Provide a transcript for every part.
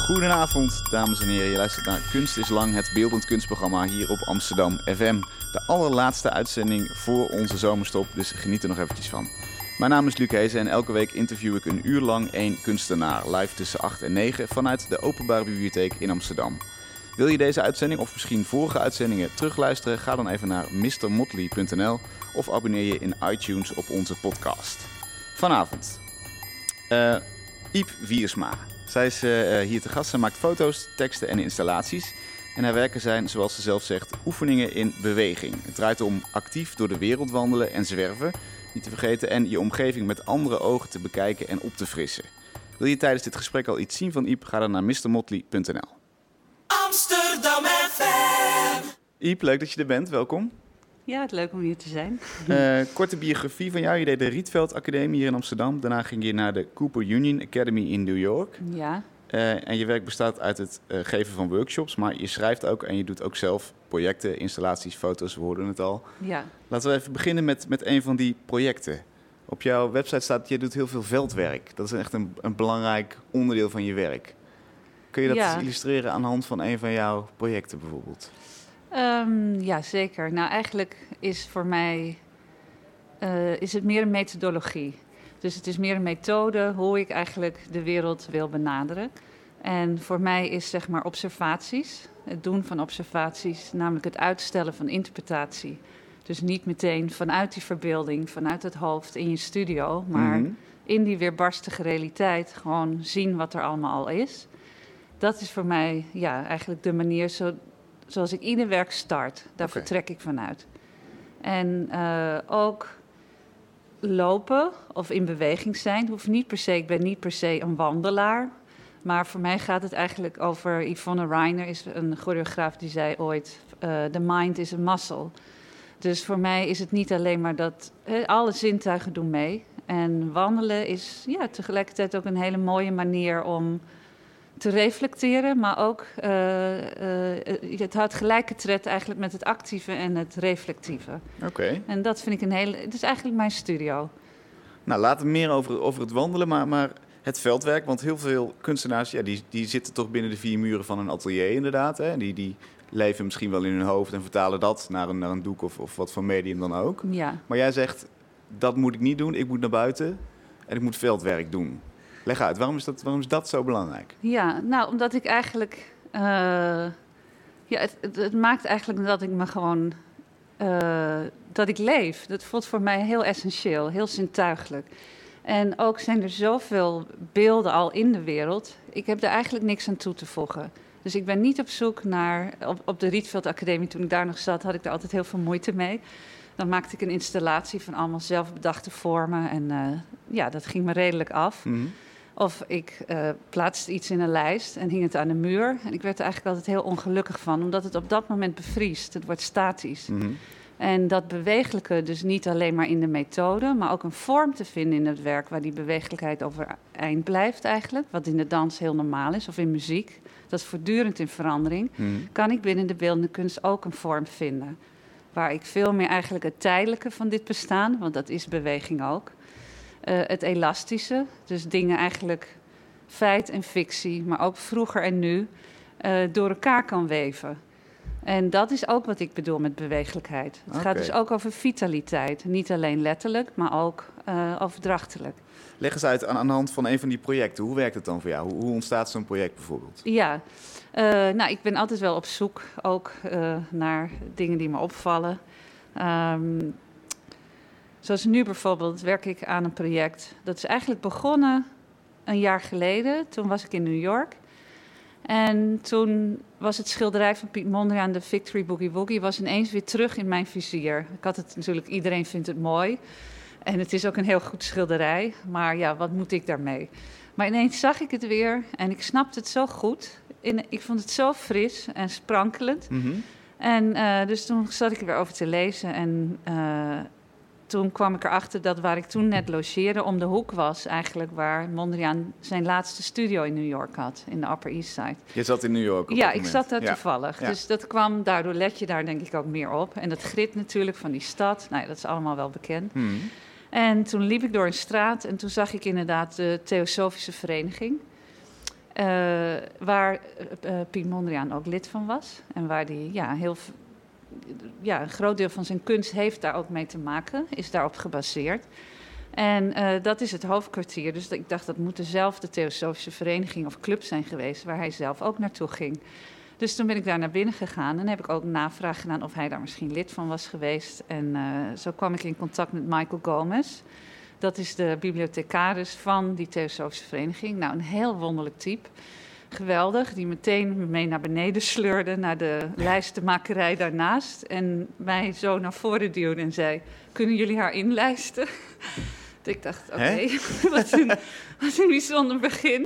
Goedenavond, dames en heren. Je luistert naar Kunst is Lang, het beeldend kunstprogramma hier op Amsterdam FM. De allerlaatste uitzending voor onze zomerstop, dus geniet er nog eventjes van. Mijn naam is Luc Heesen en elke week interview ik een uur lang één kunstenaar. Live tussen 8 en 9 vanuit de Openbare Bibliotheek in Amsterdam. Wil je deze uitzending of misschien vorige uitzendingen terugluisteren? Ga dan even naar mrmotley.nl of abonneer je in iTunes op onze podcast. Vanavond, Iep Wiersma. Zij is hier te gast. Zij maakt foto's, teksten en installaties. En haar werken zijn, zoals ze zelf zegt, oefeningen in beweging. Het draait om actief door de wereld wandelen en zwerven, niet te vergeten, en je omgeving met andere ogen te bekijken en op te frissen. Wil je tijdens dit gesprek al iets zien van Iep? Ga dan naar mrmotley.nl. Amsterdam FM. Iep, leuk dat je er bent. Welkom. Ja, het leuk om hier te zijn. Korte biografie van jou. Je deed de Rietveld Academie hier in Amsterdam. Daarna ging je naar de Cooper Union Academy in New York. Ja. En je werk bestaat uit het geven van workshops, maar je schrijft ook en je doet ook zelf projecten, installaties, foto's, we hoorden het al. Ja. Laten we even beginnen met een van die projecten. Op jouw website staat, je doet heel veel veldwerk. Dat is echt een belangrijk onderdeel van je werk. Kun je dat eens illustreren aan de hand van een van jouw projecten bijvoorbeeld? Ja, zeker. Nou, eigenlijk is voor mij is het meer een methodologie. Dus het is meer een methode hoe ik eigenlijk de wereld wil benaderen. En voor mij is zeg maar observaties, het doen van observaties, namelijk het uitstellen van interpretatie. Dus niet meteen vanuit die verbeelding, vanuit het hoofd in je studio, maar in die weerbarstige realiteit gewoon zien wat er allemaal al is. Dat is voor mij eigenlijk de manier zoals ik ieder werk start. Daar vertrek ik vanuit. En ook lopen of in beweging zijn. Hoeft niet per se, ik ben niet per se een wandelaar. Maar voor mij gaat het eigenlijk over... Yvonne Rainer is een choreograaf die zei ooit... the mind is a muscle. Dus voor mij is het niet alleen maar dat... alle zintuigen doen mee. En wandelen is tegelijkertijd ook een hele mooie manier om... te reflecteren, maar ook het houdt gelijke tred eigenlijk met het actieve en het reflectieve. Oké. En dat vind ik het is eigenlijk mijn studio. Nou, later meer over het wandelen, maar het veldwerk, want heel veel kunstenaars, die zitten toch binnen de 4 muren van een atelier inderdaad. Hè? Die leven misschien wel in hun hoofd en vertalen dat naar een doek of wat voor medium dan ook. Ja. Maar jij zegt, dat moet ik niet doen, ik moet naar buiten en ik moet veldwerk doen. Leg uit, waarom is dat zo belangrijk? Ja, nou, omdat ik eigenlijk... het maakt eigenlijk dat ik me gewoon... dat ik leef. Dat voelt voor mij heel essentieel, heel zintuigelijk. En ook zijn er zoveel beelden al in de wereld. Ik heb er eigenlijk niks aan toe te voegen. Dus ik ben niet op zoek naar... Op de Rietveld Academie, toen ik daar nog zat, had ik daar altijd heel veel moeite mee. Dan maakte ik een installatie van allemaal zelfbedachte vormen. En dat ging me redelijk af. Mm-hmm. Of ik plaatste iets in een lijst en hing het aan de muur. En ik werd er eigenlijk altijd heel ongelukkig van, omdat het op dat moment bevriest. Het wordt statisch. Mm-hmm. En dat bewegelijke dus niet alleen maar in de methode, maar ook een vorm te vinden in het werk waar die bewegelijkheid overeind blijft eigenlijk. Wat in de dans heel normaal is, of in muziek. Dat is voortdurend in verandering. Mm-hmm. Kan ik binnen de beeldende kunst ook een vorm vinden. Waar ik veel meer eigenlijk het tijdelijke van dit bestaan, want dat is beweging ook. Het elastische, dus dingen eigenlijk feit en fictie, maar ook vroeger en nu, door elkaar kan weven. En dat is ook wat ik bedoel met bewegelijkheid. Het gaat dus ook over vitaliteit. Niet alleen letterlijk, maar ook overdrachtelijk. Leg eens uit aan de hand van een van die projecten. Hoe werkt het dan voor jou? Hoe ontstaat zo'n project bijvoorbeeld? Ja, ik ben altijd wel op zoek ook naar dingen die me opvallen. Zoals nu bijvoorbeeld werk ik aan een project. Dat is eigenlijk begonnen een jaar geleden. Toen was ik in New York. En toen was het schilderij van Piet Mondriaan, de Victory Boogie Woogie, was ineens weer terug in mijn vizier. Ik had het natuurlijk, iedereen vindt het mooi. En het is ook een heel goed schilderij. Maar ja, wat moet ik daarmee? Maar ineens zag ik het weer en ik snapte het zo goed. Ik vond het zo fris en sprankelend. Mm-hmm. En dus toen zat ik er weer over te lezen en... toen kwam ik erachter dat waar ik toen net logeerde om de hoek was eigenlijk waar Mondriaan zijn laatste studio in New York had, in de Upper East Side. Je zat in New York op Ja, dat ik moment. zat daar toevallig. Ja. Dus dat kwam, daardoor let je daar denk ik ook meer op. En dat grit natuurlijk van die stad, nou ja, dat is allemaal wel bekend. Mm-hmm. En toen liep ik door een straat en toen zag ik inderdaad de Theosofische Vereniging. Waar Piet Mondriaan ook lid van was. En waar die een groot deel van zijn kunst heeft daar ook mee te maken. Is daarop gebaseerd. En dat is het hoofdkwartier. Dus ik dacht, dat moet dezelfde Theosofische vereniging of club zijn geweest... waar hij zelf ook naartoe ging. Dus toen ben ik daar naar binnen gegaan en heb ik ook navraag gedaan of hij daar misschien lid van was geweest. En zo kwam ik in contact met Michael Gomez. Dat is de bibliothecaris van die Theosofische vereniging. Nou, een heel wonderlijk type. Geweldig, die meteen me mee naar beneden sleurde, naar de lijstenmakerij daarnaast. En mij zo naar voren duwde en zei, kunnen jullie haar inlijsten? Ik dacht, oké, wat een bijzonder begin.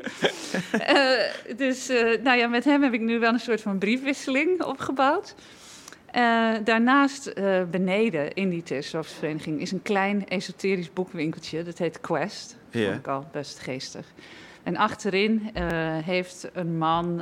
Met hem heb ik nu wel een soort van briefwisseling opgebouwd. Daarnaast, beneden in die Theosofische vereniging, is een klein esoterisch boekwinkeltje. Dat heet Quest. Dat vond ik al best geestig. En achterin heeft een man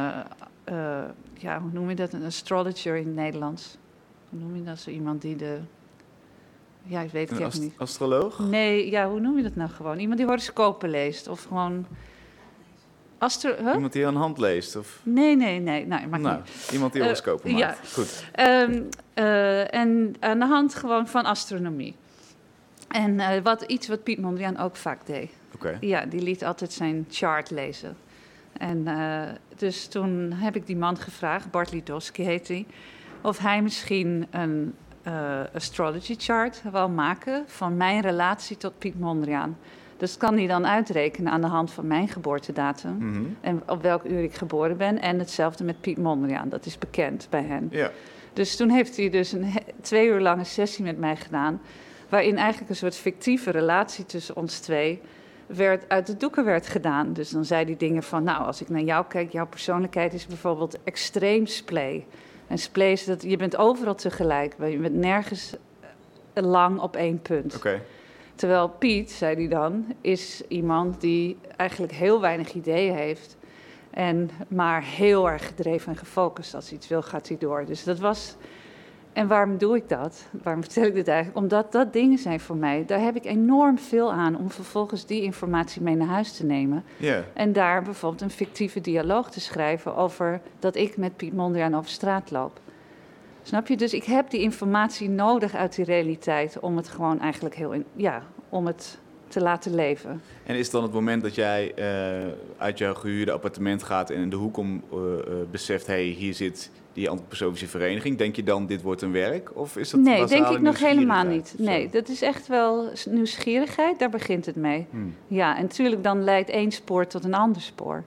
hoe noem je dat? Een astrologer in het Nederlands. Hoe noem je dat? Zo iemand die de... Ja, ik weet het even niet. Astroloog? Nee, ja, hoe noem je dat nou gewoon? Iemand die horoscopen leest of gewoon... Iemand die aan hand leest? Of... Nee. Nou, maakt niet. Iemand die horoscopen maakt. Ja. Goed. En aan de hand gewoon van astronomie. En wat Piet Mondriaan ook vaak deed. Okay. Ja, die liet altijd zijn chart lezen. En dus toen heb ik die man gevraagd, Bart Lidowski heet hij... of hij misschien een astrology chart wou maken van mijn relatie tot Piet Mondriaan. Dus kan hij dan uitrekenen aan de hand van mijn geboortedatum... Mm-hmm. En op welk uur ik geboren ben. En hetzelfde met Piet Mondriaan, dat is bekend bij hen. Ja. Dus toen heeft hij dus een 2 uur lange sessie met mij gedaan... waarin eigenlijk een soort fictieve relatie tussen ons twee... uit de doeken werd gedaan. Dus dan zei hij dingen van... nou, als ik naar jou kijk, jouw persoonlijkheid is bijvoorbeeld extreem splay. En splay is dat je bent overal tegelijk. Je bent nergens lang op één punt. Okay. Terwijl Piet, zei hij dan, is iemand die eigenlijk heel weinig ideeën heeft... maar heel erg gedreven en gefocust. Als hij iets wil, gaat hij door. Dus dat was... En waarom doe ik dat? Waarom vertel ik dit eigenlijk? Omdat dat dingen zijn voor mij. Daar heb ik enorm veel aan om vervolgens die informatie mee naar huis te nemen. Yeah. En daar bijvoorbeeld een fictieve dialoog te schrijven... over dat ik met Piet Mondriaan over straat loop. Snap je? Dus ik heb die informatie nodig uit die realiteit... om het gewoon eigenlijk om het te laten leven. En is dan het moment dat jij uit jouw gehuurde appartement gaat... en in de hoek beseft, hier zit die antroposofische vereniging... denk je dan, dit wordt een werk? Of is dat nee, denk ik nog helemaal niet. Zo? Nee, dat is echt wel nieuwsgierigheid, daar begint het mee. Ja, en natuurlijk dan leidt één spoor tot een ander spoor.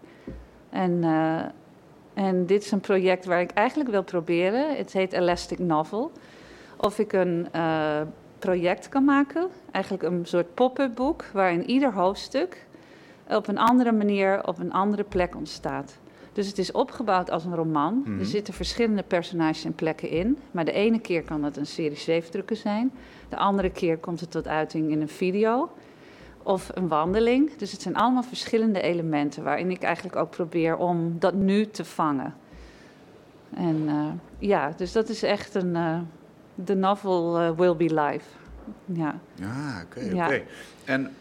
En dit is een project waar ik eigenlijk wil proberen. Het heet Elastic Novel. Of ik een project kan maken, eigenlijk een soort pop-up boek... waarin ieder hoofdstuk op een andere manier op een andere plek ontstaat. Dus het is opgebouwd als een roman. Mm-hmm. Er zitten verschillende personages en plekken in. Maar de ene keer kan het een serie zeefdrukken zijn. De andere keer komt het tot uiting in een video of een wandeling. Dus het zijn allemaal verschillende elementen... waarin ik eigenlijk ook probeer om dat nu te vangen. En dus dat is echt een... The novel will be live. Ja. Oké. En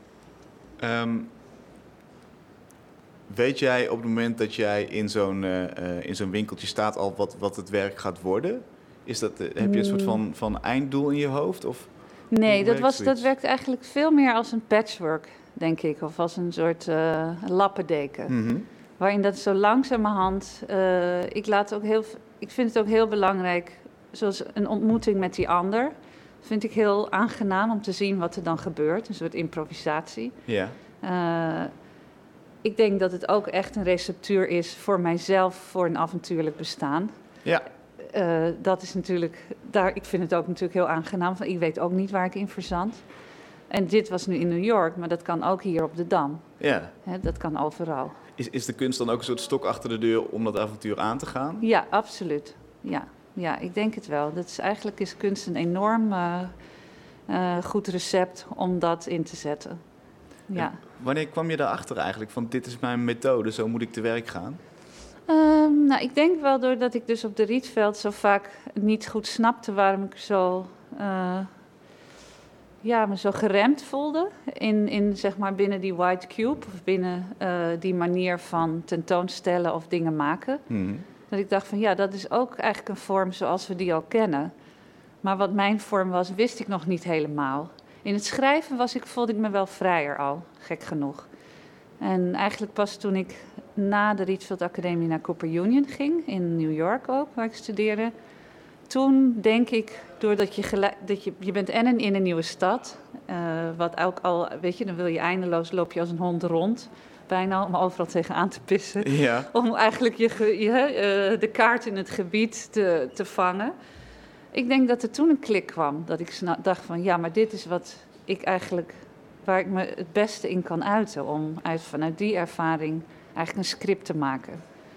weet jij op het moment dat jij in zo'n winkeltje staat... al wat het werk gaat worden? Heb je een soort van einddoel in je hoofd? Of nee, dat werkt eigenlijk veel meer als een patchwork, denk ik. Of als een soort lappendeken. Mm-hmm. Waarin dat zo langzamerhand... ik vind het ook heel belangrijk... zoals een ontmoeting met die ander... vind ik heel aangenaam om te zien wat er dan gebeurt. Een soort improvisatie. Ja. Ik denk dat het ook echt een receptuur is voor mijzelf... voor een avontuurlijk bestaan. Ja. Dat is natuurlijk... ik vind het ook natuurlijk heel aangenaam. Ik weet ook niet waar ik in verzand. En dit was nu in New York, maar dat kan ook hier op de Dam. Ja. Dat kan overal. Is de kunst dan ook een soort stok achter de deur om dat avontuur aan te gaan? Ja, absoluut. Ja, ik denk het wel. Eigenlijk is kunst een enorm goed recept om dat in te zetten. Ja. Wanneer kwam je daarachter eigenlijk? Van dit is mijn methode, zo moet ik te werk gaan? Ik denk wel doordat ik dus op de Rietveld zo vaak niet goed snapte waarom ik zo me zo geremd voelde in zeg maar binnen die white cube of binnen die manier van tentoonstellen of dingen maken. Dat ik dacht van ja, dat is ook eigenlijk een vorm zoals we die al kennen. Maar wat mijn vorm was, wist ik nog niet helemaal. In het schrijven voelde ik me wel vrijer al, gek genoeg. En eigenlijk pas toen ik na de Rietveld Academie naar Cooper Union ging, in New York ook, waar ik studeerde. Toen denk ik, doordat je bent in een nieuwe stad, wat ook al, weet je, dan wil je eindeloos, loop je als een hond rond, bijna om overal tegenaan te pissen. Ja. Om eigenlijk de kaart in het gebied te vangen. Ik denk dat er toen een klik kwam, dat ik dacht van ja, maar dit is wat ik eigenlijk, waar ik me het beste in kan uiten, om vanuit die ervaring eigenlijk een script te maken.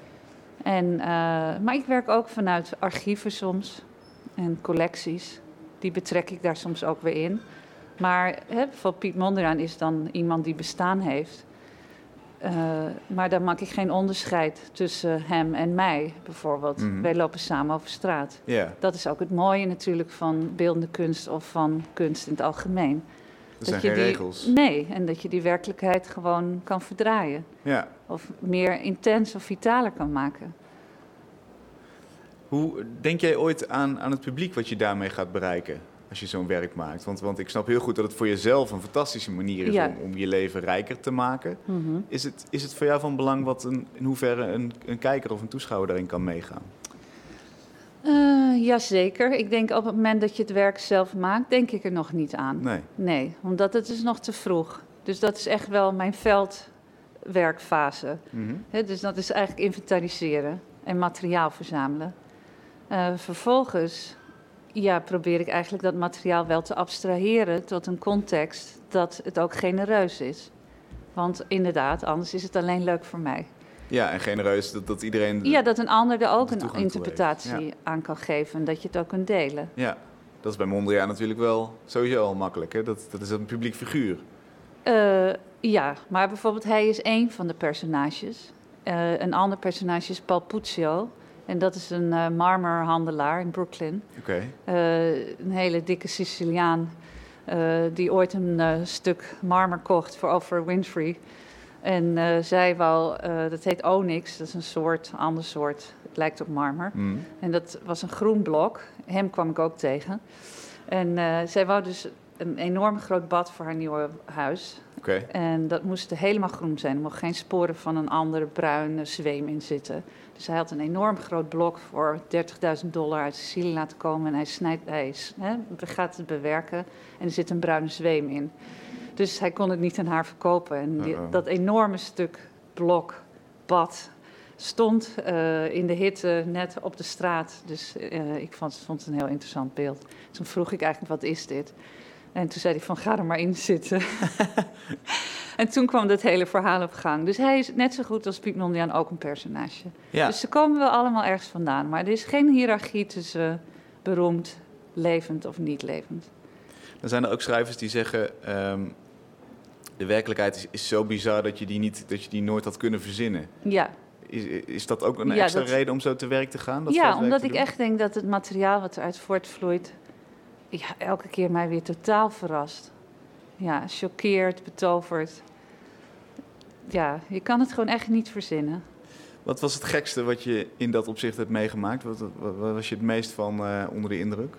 Maar ik werk ook vanuit archieven soms en collecties. Die betrek ik daar soms ook weer in. Maar bijvoorbeeld Piet Mondriaan is dan iemand die bestaan heeft. Maar daar maak ik geen onderscheid tussen hem en mij, bijvoorbeeld. Mhm. Wij lopen samen over straat. Ja, Dat is ook het mooie natuurlijk van beeldende kunst of van kunst in het algemeen. er zijn geen regels. Nee, en dat je die werkelijkheid gewoon kan verdraaien. Ja. Of meer intens of vitaler kan maken. Hoe denk jij ooit aan het publiek wat je daarmee gaat bereiken als je zo'n werk maakt? Want ik snap heel goed dat het voor jezelf een fantastische manier is Ja. om je leven rijker te maken. Mhm. Is het voor jou van belang in hoeverre een kijker of een toeschouwer daarin kan meegaan? Jazeker. Ik denk op het moment dat je het werk zelf maakt, denk ik er nog niet aan. Nee. Nee, omdat het is nog te vroeg. Dus dat is echt wel mijn veldwerkfase. Mhm. Dus dat is eigenlijk inventariseren en materiaal verzamelen. Vervolgens probeer ik eigenlijk dat materiaal wel te abstraheren tot een context dat het ook genereus is. Want inderdaad, anders is het alleen leuk voor mij. Ja, en genereus dat iedereen... Ja, dat een ander er ook de een toegang toe interpretatie heeft. Ja. aan kan geven en dat je het ook kunt delen. Ja, dat is bij Mondriaan natuurlijk wel sowieso al makkelijk. Hè? Dat is een publiek figuur. Ja, maar bijvoorbeeld hij is één van de personages. Een ander personage is Paul Puccio. En dat is een marmerhandelaar in Brooklyn. Oké. Een hele dikke Siciliaan die ooit een stuk marmer kocht voor Oprah Winfrey. En zij wou, dat heet onyx, dat is een ander soort. Het lijkt op marmer. Mhm. En dat was een groen blok. Hem kwam ik ook tegen. En zij wou dus een enorm groot bad voor haar nieuwe huis. Oké. En dat moest helemaal groen zijn. Er mocht geen sporen van een andere bruine zweem in zitten. Dus hij had een enorm groot blok voor $30.000 uit Sicilië laten komen. En hij gaat het bewerken en er zit een bruine zweem in. Dus hij kon het niet aan haar verkopen. En dat enorme stuk blok bad stond in de hitte net op de straat. Dus ik vond het een heel interessant beeld. Toen vroeg ik eigenlijk, wat is dit? En toen zei hij van, ga er maar in zitten. En toen kwam dat hele verhaal op gang. Dus hij is net zo goed als Piet Mondriaan ook een personage. Ja. Dus ze komen wel allemaal ergens vandaan. Maar er is geen hiërarchie tussen beroemd, levend of niet levend. Dan zijn er ook schrijvers die zeggen... de werkelijkheid is zo bizar dat je die nooit had kunnen verzinnen. Ja, Is dat ook een extra reden om zo te werk te gaan? Omdat ik echt denk dat het materiaal wat eruit voortvloeit... elke keer mij weer totaal verrast. Ja, choqueert, betovert. Ja, je kan het gewoon echt niet verzinnen. Wat was het gekste wat je in dat opzicht hebt meegemaakt? Wat was je het meest van onder de indruk?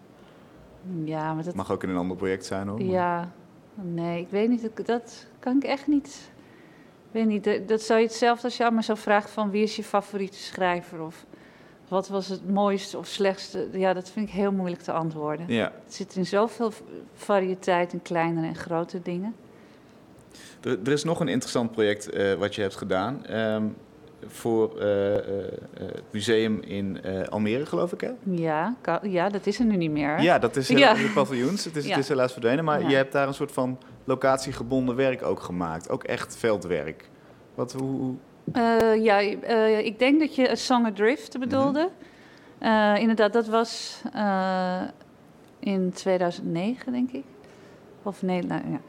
Ja, maar dat... Mag ook in een ander project zijn, hoor. Ja, nee, ik weet niet. Dat kan ik echt niet. Ik weet niet, dat zou je hetzelfde als je aan me zo vraagt van wie is je favoriete schrijver? Of wat was het mooiste of slechtste? Ja, dat vind ik heel moeilijk te antwoorden. Ja. Het zit in zoveel variëteit in kleinere en grote dingen. Er is nog een interessant project wat je hebt gedaan. Voor het museum in Almere, geloof ik, hè? Ja, dat is er nu niet meer. Hè? Ja, dat is de paviljoens. Het Ja. is helaas verdwenen. Maar Ja. je hebt daar een soort van locatiegebonden werk ook gemaakt. Ook echt veldwerk. Hoe... Ik denk dat je A Song Adrift bedoelde. Inderdaad, dat was in 2009, denk ik. Of nee, nou ja.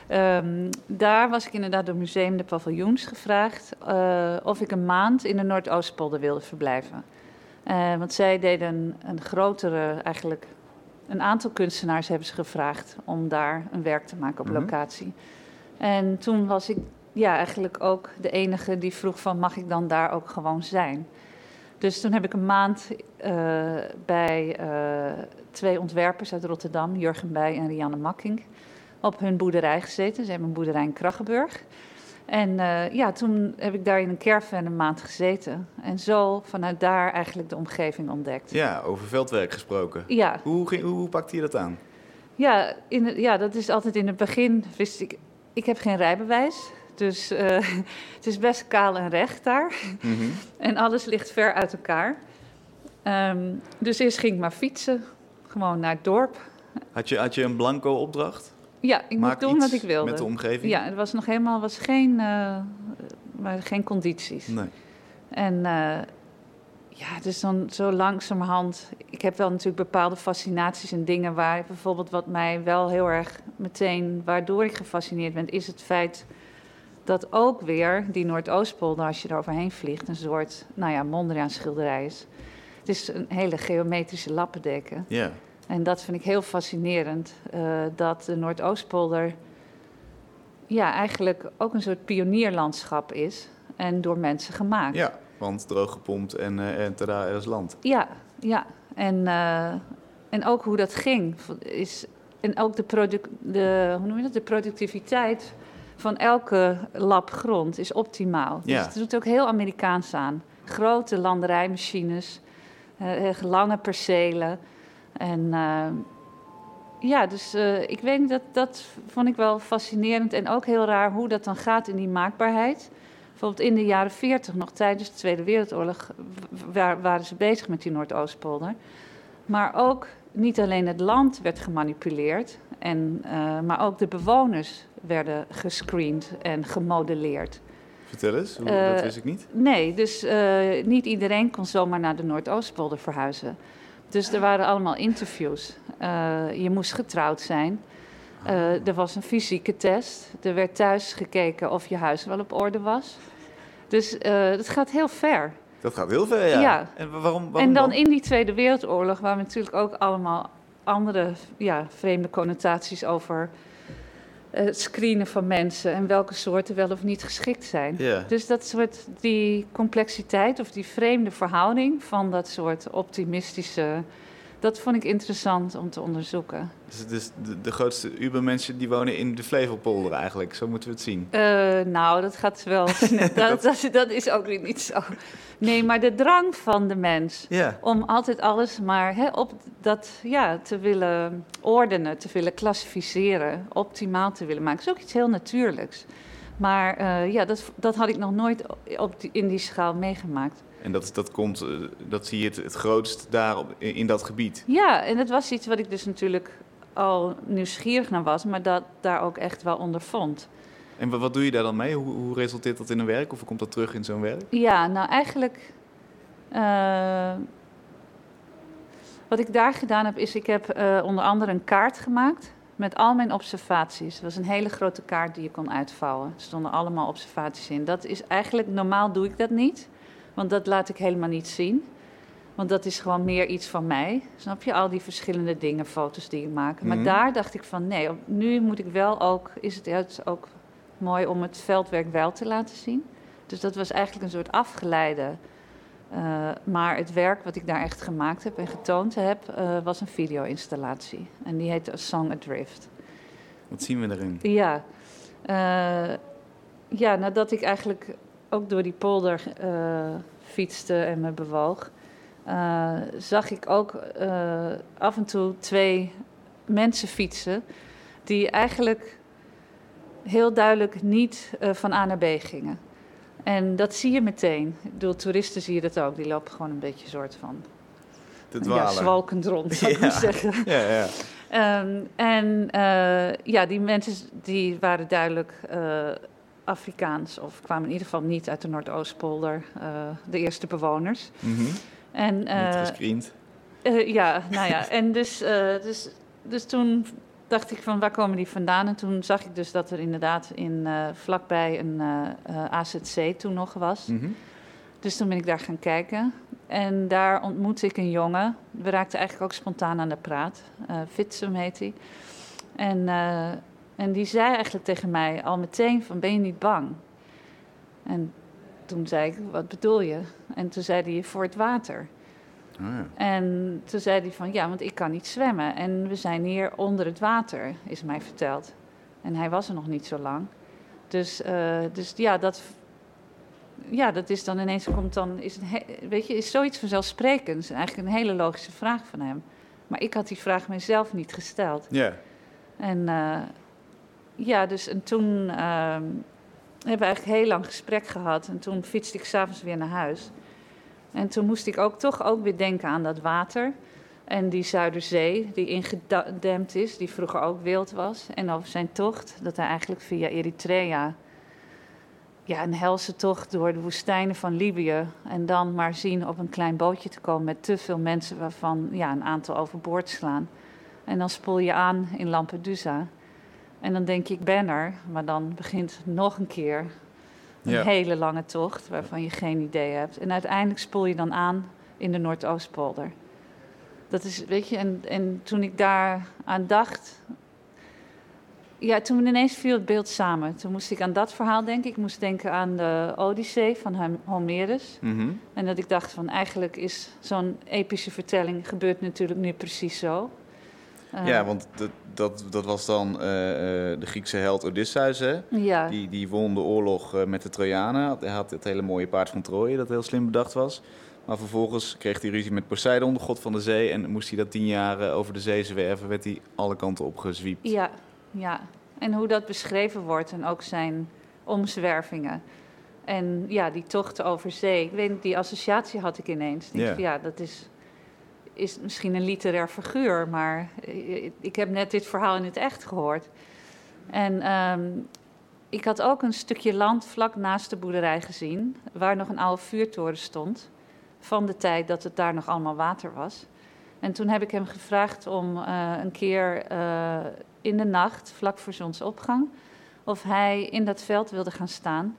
Daar was ik inderdaad door Museum de Paviljoens gevraagd of ik een maand in de Noordoostpolder wilde verblijven. Want zij deden een grotere eigenlijk een aantal kunstenaars hebben ze gevraagd om daar een werk te maken op Mhm. locatie. En toen was ik eigenlijk ook de enige die vroeg van, mag ik dan daar ook gewoon zijn? Dus toen heb ik een maand bij 2 ontwerpers uit Rotterdam, Jurgen Bij en Rianne Makking, op hun boerderij gezeten. Ze hebben een boerderij in Kraggenburg. En toen heb ik daar in een caravan een maand gezeten. En zo vanuit daar eigenlijk de omgeving ontdekt. Ja, over veldwerk gesproken. Ja, Hoe pakte je dat aan? dat is altijd in het begin, wist ik, ik heb geen rijbewijs. Dus het is best kaal en recht daar. Mhm. En alles ligt ver uit elkaar. Dus eerst ging ik maar fietsen, gewoon naar het dorp. Had je een blanco opdracht? Ja, ik moest doen wat ik wilde. Met de omgeving? Ja, er was nog waren geen condities. Nee. En dus dan zo langzamerhand. Ik heb wel natuurlijk bepaalde fascinaties en dingen waar bijvoorbeeld wat mij wel heel erg meteen, waardoor ik gefascineerd ben, is het feit dat ook weer die Noordoostpolder, als je er overheen vliegt, een soort, Mondriaan schilderij is. Het is een hele geometrische lappendekken. Ja. En dat vind ik heel fascinerend, dat de Noordoostpolder eigenlijk ook een soort pionierlandschap is en door mensen gemaakt. Ja, want droog gepompt en tada, er is land. Ja. En ook hoe dat ging. En ook de productiviteit van elke lap grond is optimaal. Dus Ja. het doet ook heel Amerikaans aan. Grote landerijmachines, lange percelen. En ik weet niet, dat vond ik wel fascinerend. En ook heel raar hoe dat dan gaat in die maakbaarheid. Bijvoorbeeld in de jaren 40, nog tijdens de Tweede Wereldoorlog, waren ze bezig met die Noordoostpolder. Maar ook niet alleen het land werd gemanipuleerd, maar ook de bewoners werden gescreend en gemodelleerd. Vertel eens, dat wist ik niet. Nee, dus niet iedereen kon zomaar naar de Noordoostpolder verhuizen. Dus er waren allemaal interviews. Je moest getrouwd zijn. Er was een fysieke test. Er werd thuis gekeken of je huis wel op orde was. Dus dat gaat heel ver. Dat gaat heel ver, ja. Ja. En waarom En dan in die Tweede Wereldoorlog, waar we natuurlijk ook allemaal andere vreemde connotaties over het screenen van mensen en welke soorten wel of niet geschikt zijn. Ja. Dus die complexiteit of die vreemde verhouding van dat soort optimistische, dat vond ik interessant om te onderzoeken. Dus de grootste Ubermensen die wonen in de Flevopolder eigenlijk, zo moeten we het zien. Dat gaat wel. Dat is ook weer niet zo. Nee, maar de drang van de mens om altijd alles maar te willen ordenen, te willen klassificeren, optimaal te willen maken, is ook iets heel natuurlijks. Maar dat had ik nog nooit in die schaal meegemaakt. En dat zie je het grootst daar in dat gebied. Ja, en dat was iets wat ik dus natuurlijk al nieuwsgierig naar was, maar dat daar ook echt wel ondervond. En wat doe je daar dan mee? Hoe resulteert dat in een werk? Of hoe komt dat terug in zo'n werk? Ja, nou eigenlijk, wat ik daar gedaan heb, is ik heb onder andere een kaart gemaakt met al mijn observaties. Het was een hele grote kaart die je kon uitvouwen. Er stonden allemaal observaties in. Dat is eigenlijk, normaal doe ik dat niet, want dat laat ik helemaal niet zien. Want dat is gewoon meer iets van mij. Snap je? Al die verschillende dingen, foto's die ik maak. Maar daar dacht ik van, nee, nu moet ik wel ook, is het ook mooi om het veldwerk wel te laten zien. Dus dat was eigenlijk een soort afgeleide. Maar het werk wat ik daar echt gemaakt heb en getoond heb, was een video-installatie. En die heette A Song Adrift. Wat zien we erin? Ja, nadat ik eigenlijk ook door die polder fietste en me bewoog, zag ik ook af en toe 2 mensen fietsen die eigenlijk heel duidelijk niet van A naar B gingen. En dat zie je meteen. Ik bedoel, toeristen zie je dat ook. Die lopen gewoon een beetje soort van Te dwalen. zwalkend rond, zou ik maar zeggen. Ja. Die mensen die waren duidelijk Afrikaans of kwamen in ieder geval niet uit de Noordoostpolder, de eerste bewoners. Mm-hmm. En, niet gescreend. En dus toen dacht ik van waar komen die vandaan? En toen zag ik dus dat er inderdaad vlakbij een AZC toen nog was. Mm-hmm. Dus toen ben ik daar gaan kijken. En daar ontmoette ik een jongen. We raakten eigenlijk ook spontaan aan de praat. Fitsum heet hij. En die zei eigenlijk tegen mij al meteen van, ben je niet bang? En toen zei ik, wat bedoel je? En toen zei hij, voor het water. Oh ja. En toen zei hij van, ja, want ik kan niet zwemmen. En we zijn hier onder het water, is mij verteld. En hij was er nog niet zo lang. Dus dat is dan ineens, is zoiets vanzelfsprekends. Eigenlijk een hele logische vraag van hem. Maar ik had die vraag mezelf niet gesteld. Ja. En toen hebben we eigenlijk heel lang gesprek gehad. En toen fietste ik 's avonds weer naar huis. En toen moest ik toch ook weer denken aan dat water. En die Zuiderzee, die ingedempt is, die vroeger ook wild was. En over zijn tocht, dat hij eigenlijk via Eritrea... Ja, een helse tocht door de woestijnen van Libië. En dan maar zien op een klein bootje te komen met te veel mensen... waarvan een aantal overboord slaan. En dan spoel je aan in Lampedusa. En dan denk je, ik ben er. Maar dan begint nog een keer een hele lange tocht... waarvan je geen idee hebt. En uiteindelijk spoel je dan aan in de Noordoostpolder. Dat is, weet je, en toen ik daar aan dacht... Ja, toen ineens viel het beeld samen. Toen moest ik aan dat verhaal denken. Ik moest denken aan de Odyssee van Homerus. Mhm. En dat ik dacht van, eigenlijk is zo'n epische vertelling... gebeurt natuurlijk nu precies zo. Ja, want dat was dan de Griekse held Odysseus, hè? Ja. Die won de oorlog met de Trojanen. Hij had het hele mooie paard van Troje, dat heel slim bedacht was. Maar vervolgens kreeg hij ruzie met Poseidon, de god van de zee... en moest hij dat 10 jaar over de zee zwerven... werd hij alle kanten op gezwiept. Ja. En hoe dat beschreven wordt en ook zijn omzwervingen. En ja, die tocht over zee. Ik weet niet, die associatie had ik ineens. Dat is misschien een literair figuur, maar ik heb net dit verhaal in het echt gehoord. En ik had ook een stukje land vlak naast de boerderij gezien... waar nog een oude vuurtoren stond... van de tijd dat het daar nog allemaal water was. En toen heb ik hem gevraagd om een keer in de nacht, vlak voor zonsopgang... of hij in dat veld wilde gaan staan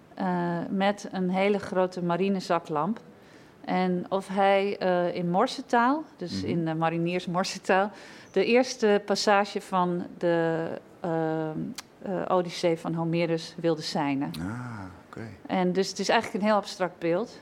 met een hele grote marinezaklamp... En of hij in morsetaal, dus in de mariniersmorsetaal... de eerste passage van de Odyssee van Homerus wilde seinen. Ah, oké. En dus het is eigenlijk een heel abstract beeld.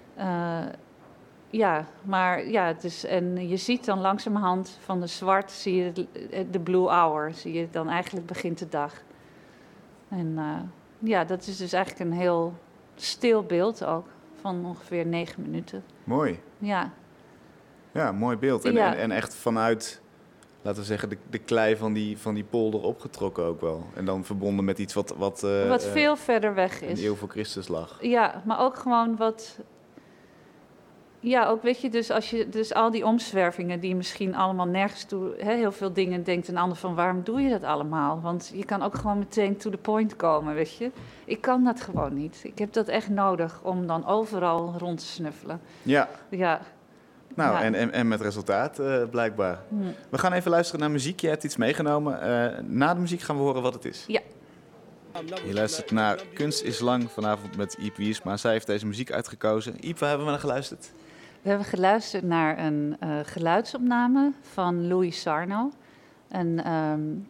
En je ziet dan langzamerhand van de zwart... zie je de blue hour, zie je dan eigenlijk begint de dag. En dat is dus eigenlijk een heel stil beeld ook... van ongeveer 9 minuten. Mooi. Ja. Ja, mooi beeld. En echt vanuit, laten we zeggen, de klei van die polder opgetrokken ook wel. En dan verbonden met iets wat veel verder weg is. Een eeuw voor Christus lag. Ja, maar ook gewoon wat... Ja, ook weet je, dus al die omzwervingen die misschien allemaal nergens toe... heel veel dingen denkt een ander van, waarom doe je dat allemaal? Want je kan ook gewoon meteen to the point komen, weet je. Ik kan dat gewoon niet. Ik heb dat echt nodig om dan overal rond te snuffelen. Ja. Ja. Nou, ja. En met resultaat blijkbaar. We gaan even luisteren naar muziek. Je hebt iets meegenomen. Na de muziek gaan we horen wat het is. Ja. Je luistert naar Kunst is Lang vanavond met Iep Wiersma. Zij heeft deze muziek uitgekozen. Iep, waar hebben we naar geluisterd? We hebben geluisterd naar een geluidsopname van Louis Sarno. Een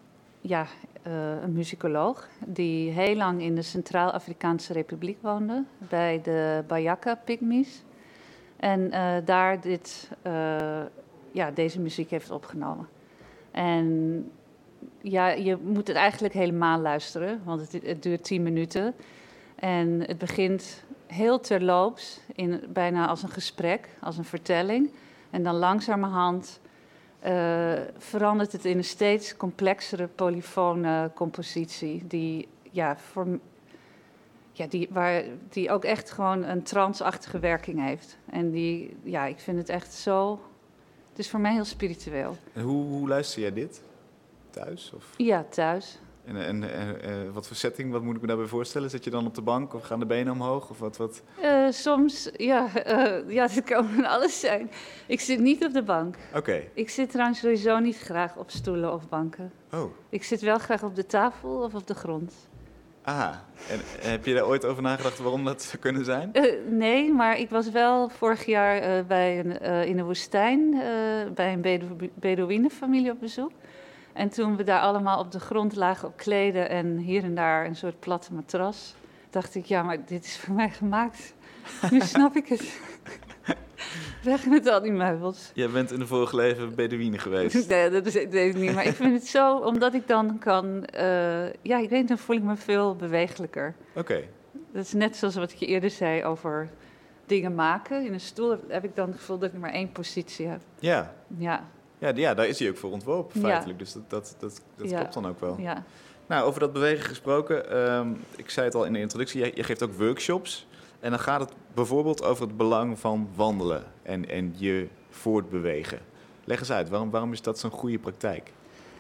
muzikoloog die heel lang in de Centraal-Afrikaanse Republiek woonde. Bij de Bayaka Pygmies. En daar deze muziek heeft opgenomen. En ja, je moet het eigenlijk helemaal luisteren, want het duurt 10 minuten. En het begint heel terloops, bijna als een gesprek, als een vertelling. En dan langzamerhand verandert het in een steeds complexere polyfone compositie. Die ook echt gewoon een transachtige werking heeft. En ik vind het echt zo... Het is voor mij heel spiritueel. En hoe luister jij dit? Thuis? Of? Ja, thuis. En wat voor setting, wat moet ik me daarbij voorstellen? Zit je dan op de bank of gaan de benen omhoog? Of wat? Soms, het kan van alles zijn. Ik zit niet op de bank. Oké. Ik zit trouwens sowieso niet graag op stoelen of banken. Oh. Ik zit wel graag op de tafel of op de grond. En heb je daar ooit over nagedacht waarom dat zou kunnen zijn? Nee, maar ik was wel vorig jaar in de woestijn bij een Bedouïnenfamilie op bezoek. En toen we daar allemaal op de grond lagen op kleden en hier en daar een soort platte matras, dacht ik, ja, maar dit is voor mij gemaakt. Nu snap ik het. Weg met al die meubels. Jij bent in de vorige leven Bedouïne geweest. Nee, dat weet ik niet. Maar ik vind het zo, omdat ik dan kan... ja, ik weet niet, dan voel ik me veel bewegelijker. Oké. Dat is net zoals wat ik je eerder zei over dingen maken. In een stoel heb ik dan het gevoel dat ik maar één positie heb. Ja. Ja. Ja, daar is hij ook voor ontworpen, Ja. feitelijk. Dus dat Ja. klopt dan ook wel. Ja. Nou, over dat bewegen gesproken. Ik zei het al in de introductie. Je geeft ook workshops. En dan gaat het bijvoorbeeld over het belang van wandelen en je voortbewegen. Leg eens uit, waarom is dat zo'n goede praktijk?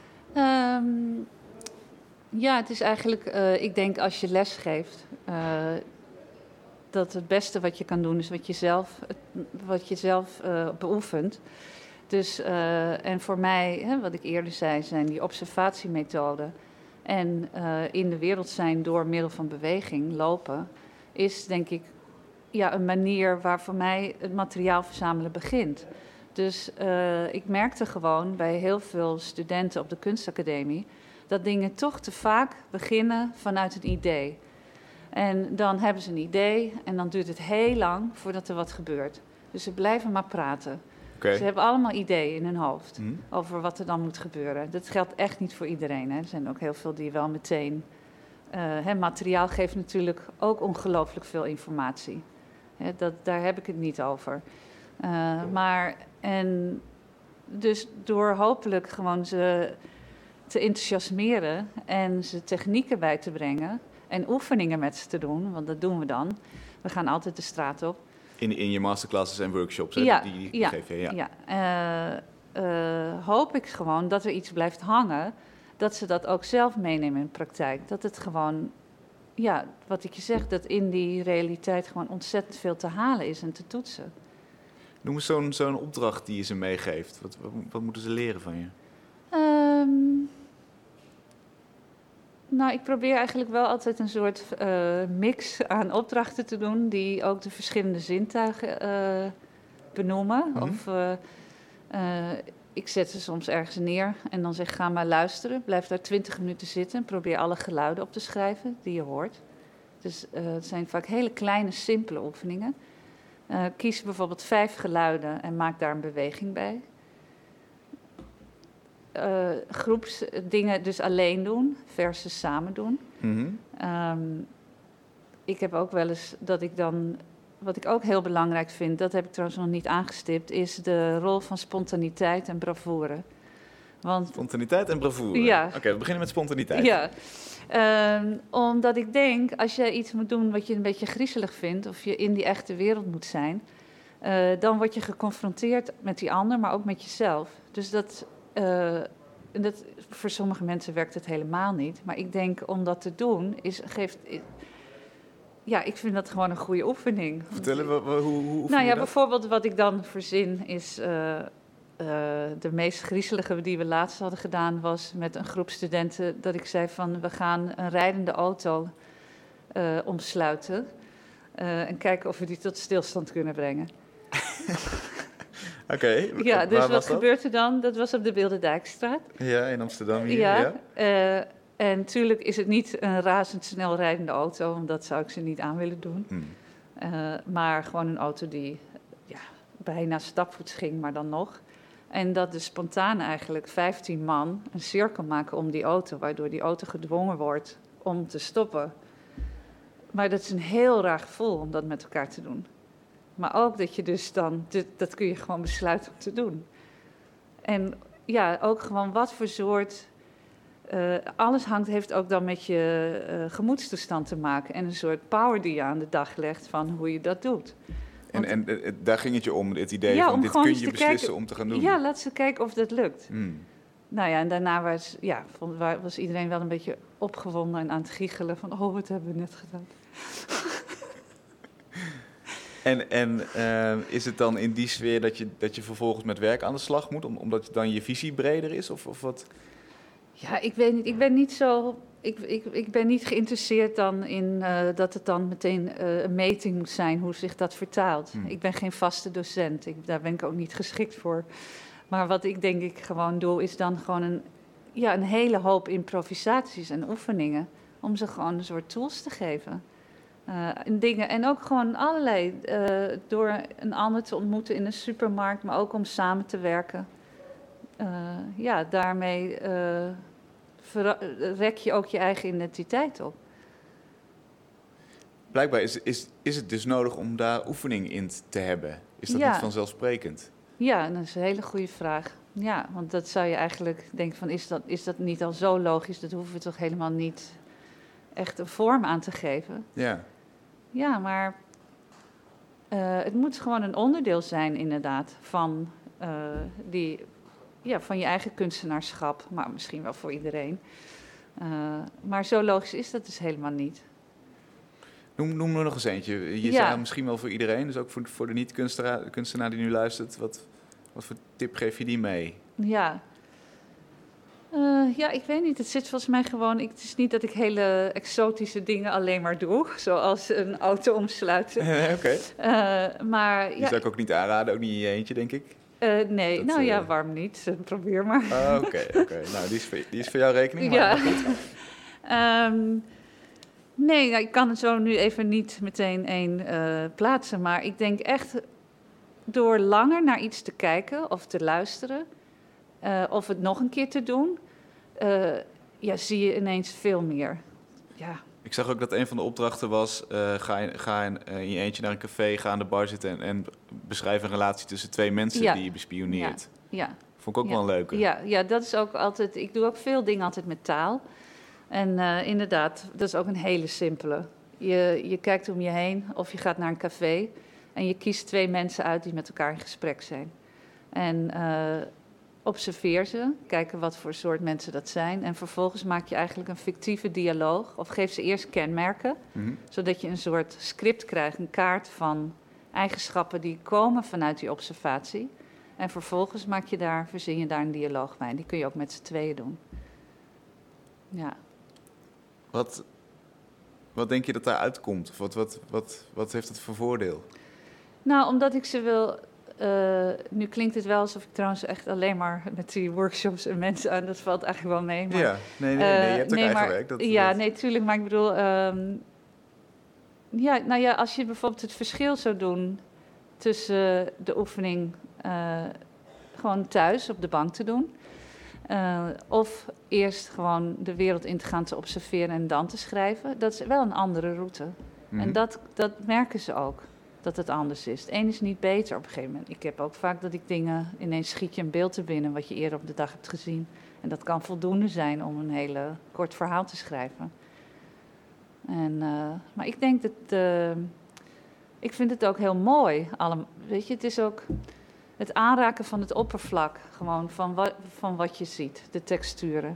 Ja, het is eigenlijk, ik denk als je les geeft, dat het beste wat je kan doen is wat je zelf beoefent. Dus, en voor mij, wat ik eerder zei, zijn die observatiemethoden en in de wereld zijn door middel van beweging, lopen, is denk ik ja, een manier waar voor mij het materiaal verzamelen begint. Dus ik merkte gewoon bij heel veel studenten op de kunstacademie dat dingen toch te vaak beginnen vanuit een idee. En dan hebben ze een idee en dan duurt het heel lang voordat er wat gebeurt. Dus ze blijven maar praten. Okay. Ze hebben allemaal ideeën in hun hoofd over wat er dan moet gebeuren. Dat geldt echt niet voor iedereen. Hè. Er zijn ook heel veel die wel meteen... materiaal geeft natuurlijk ook ongelooflijk veel informatie. Daar heb ik het niet over. Dus door hopelijk gewoon ze te enthousiasmeren en ze technieken bij te brengen en oefeningen met ze te doen, want dat doen we dan. We gaan altijd de straat op. In je masterclasses en workshops, Ja, die geef je? Hoop ik gewoon dat er iets blijft hangen, dat ze dat ook zelf meenemen in de praktijk. Dat het gewoon, ja, wat ik je zeg, dat in die realiteit gewoon ontzettend veel te halen is en te toetsen. Noem eens zo'n opdracht die je ze meegeeft. Wat moeten ze leren van je? Nou, ik probeer eigenlijk wel altijd een soort mix aan opdrachten te doen die ook de verschillende zintuigen benoemen. Mm-hmm. Of ik zet ze soms ergens neer en dan zeg ga maar luisteren. Blijf daar 20 minuten zitten en probeer alle geluiden op te schrijven die je hoort. Dus het zijn vaak hele kleine, simpele oefeningen. Kies bijvoorbeeld 5 geluiden en maak daar een beweging bij. Groepsdingen dus alleen doen versus samen doen. Mm-hmm. Ik heb ook wel eens dat ik dan... Wat ik ook heel belangrijk vind, dat heb ik trouwens nog niet aangestipt, is de rol van spontaniteit en bravoure. Want, Spontaniteit en bravoure? Ja. Oké, we beginnen met spontaniteit. Ja, omdat ik denk, als je iets moet doen wat je een beetje griezelig vindt, of je in die echte wereld moet zijn, dan word je geconfronteerd met die ander, maar ook met jezelf. Dus dat, voor sommige mensen werkt het helemaal niet. Maar ik denk, om dat te doen, ja, ik vind dat gewoon een goede oefening. Vertel hoe oefen Nou je ja, dat? bijvoorbeeld wat ik dan verzin is... de meest griezelige die we laatst hadden gedaan was met een groep studenten... dat ik zei van, we gaan een rijdende auto omsluiten... en kijken of we die tot stilstand kunnen brengen. Oké, Ja, dus waar wat was dat? gebeurt er dan? Dat was op de Bilderdijkstraat. Ja, in Amsterdam hier. Ja, Ja. en natuurlijk is het niet een razendsnel rijdende auto... want dat zou ik ze niet aan willen doen. Maar gewoon een auto die bijna stapvoets ging, maar dan nog. En dat dus spontaan eigenlijk 15 man een cirkel maken om die auto... waardoor die auto gedwongen wordt om te stoppen. Maar dat is een heel raar gevoel om dat met elkaar te doen. Maar ook dat je dus dan... Dat kun je gewoon besluiten om te doen. En ja, ook gewoon wat voor soort... alles heeft ook dan met je gemoedstoestand te maken... en een soort power die je aan de dag legt van hoe je dat doet. En daar ging het je om, het idee Ja, van om dit gewoon kun eens je te beslissen kijken- om te gaan doen. Ja, laat ze kijken of dat lukt. Hmm. Nou ja, en daarna was iedereen wel een beetje opgewonden en aan het giechelen van... oh, wat hebben we net gedaan. En is het dan in die sfeer dat je vervolgens met werk aan de slag moet... omdat dan je visie breder is of wat? Ja, ik weet niet. Ik ben niet zo ik ben niet geïnteresseerd dan in dat het dan meteen een meting moet zijn hoe zich dat vertaalt. Ik ben geen vaste docent, daar ben ik ook niet geschikt voor. Maar wat ik denk ik gewoon doe, is dan gewoon een hele hoop improvisaties en oefeningen. Om ze gewoon een soort tools te geven. En dingen. En ook gewoon allerlei. Door een ander te ontmoeten in een supermarkt, maar ook om samen te werken. Daarmee rek je ook je eigen identiteit op. Blijkbaar is het dus nodig om daar oefening in te hebben. Is dat niet vanzelfsprekend? Ja, dat is een hele goede vraag. Ja, want dat zou je eigenlijk denken van, is dat niet al zo logisch? Dat hoeven we toch helemaal niet echt een vorm aan te geven? Ja. Ja, maar het moet gewoon een onderdeel zijn inderdaad van van je eigen kunstenaarschap. Maar misschien wel voor iedereen. Maar zo logisch is dat dus helemaal niet. Noem er nog eens eentje. Je zei misschien wel voor iedereen, dus ook voor de niet-kunstenaar die nu luistert. Wat voor tip geef je die mee? Ja. Ik weet niet. Het zit volgens mij gewoon... Het is niet dat ik hele exotische dingen alleen maar doe. Zoals een auto omsluiten. Oké. Maar die zou ik ook niet aanraden, ook niet in je eentje, denk ik. Nee, waarom niet? Probeer maar. Oké. Nou, die is voor jouw rekening. Maar nee, ik kan het zo nu even niet meteen één plaatsen. Maar ik denk echt door langer naar iets te kijken of te luisteren... of het nog een keer te doen, zie je ineens veel meer. Ja. Ik zag ook dat een van de opdrachten was... ga in je eentje naar een café, ga aan de bar zitten... en beschrijf een relatie tussen twee mensen die je bespioneert. Ja. Vond ik ook wel een leuke. Ja, dat is ook altijd... Ik doe ook veel dingen altijd met taal. En inderdaad, dat is ook een hele simpele. Je kijkt om je heen of je gaat naar een café... en je kiest twee mensen uit die met elkaar in gesprek zijn. En... observeer ze, kijken wat voor soort mensen dat zijn... en vervolgens maak je eigenlijk een fictieve dialoog... of geef ze eerst kenmerken... zodat je een soort script krijgt, een kaart van eigenschappen... die komen vanuit die observatie. En vervolgens verzin je daar een dialoog bij. Die kun je ook met z'n tweeën doen. Ja. Wat denk je dat daar uitkomt? Wat heeft het voor voordeel? Nou, omdat ik ze wil... nu klinkt het wel alsof ik trouwens echt alleen maar met die workshops en mensen aan... dat valt eigenlijk wel mee. Maar, ja, nee, je hebt ook eigen werk. Nee, tuurlijk, maar ik bedoel... als je bijvoorbeeld het verschil zou doen... tussen de oefening gewoon thuis op de bank te doen... of eerst gewoon de wereld in te gaan te observeren en dan te schrijven... dat is wel een andere route. En dat merken ze ook. Dat het anders is. Het een is niet beter op een gegeven moment. Ik heb ook vaak dat ik dingen... ineens schiet je een beeld te binnen... wat je eerder op de dag hebt gezien. En dat kan voldoende zijn om een hele kort verhaal te schrijven. Maar ik denk dat... ik vind het ook heel mooi. Weet je, het is ook het aanraken van het oppervlak. Gewoon van wat je ziet. De texturen.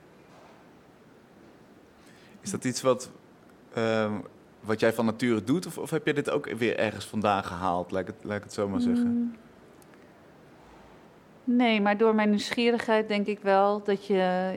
Is dat iets wat jij van nature doet? Of heb je dit ook weer ergens vandaan gehaald? Laat ik het zo maar zeggen. Nee, maar door mijn nieuwsgierigheid denk ik wel dat je